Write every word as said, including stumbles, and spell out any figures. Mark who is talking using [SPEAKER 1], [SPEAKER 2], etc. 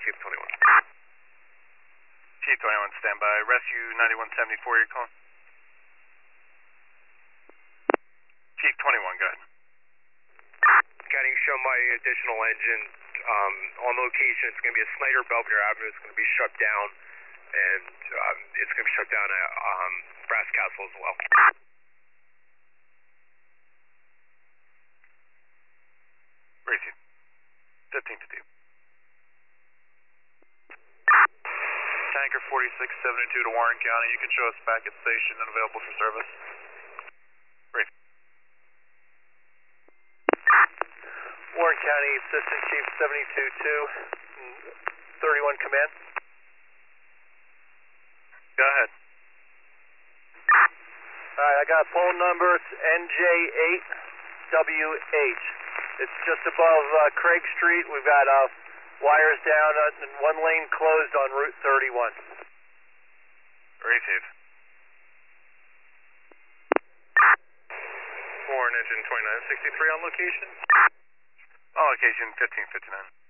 [SPEAKER 1] Chief twenty-one.
[SPEAKER 2] Chief twenty-one, standby. Rescue ninety-one seventy-four, you're calling? Chief twenty-one, go ahead.
[SPEAKER 1] Can you show my additional engine um, on location? It's going to be a Snyder Belvedere Avenue. It's going to be shut down, and um, it's going to be shut down at um, Brass Castle as well.
[SPEAKER 2] Receive. fifteen to two. Tanker forty-six seventy-two to Warren County. You can show us back at station and available for service. Receive.
[SPEAKER 3] Warren County, Assistant Chief seventy-two two, thirty-one command.
[SPEAKER 2] Go ahead.
[SPEAKER 3] Alright, I got phone number, it's N J eight W H. It's just above uh, Craig Street. We've got uh, wires down uh, and one lane closed on Route thirty-one.
[SPEAKER 2] Receive.
[SPEAKER 1] Warren engine twenty-nine sixty-three on location.
[SPEAKER 2] On location fifteen fifty-nine.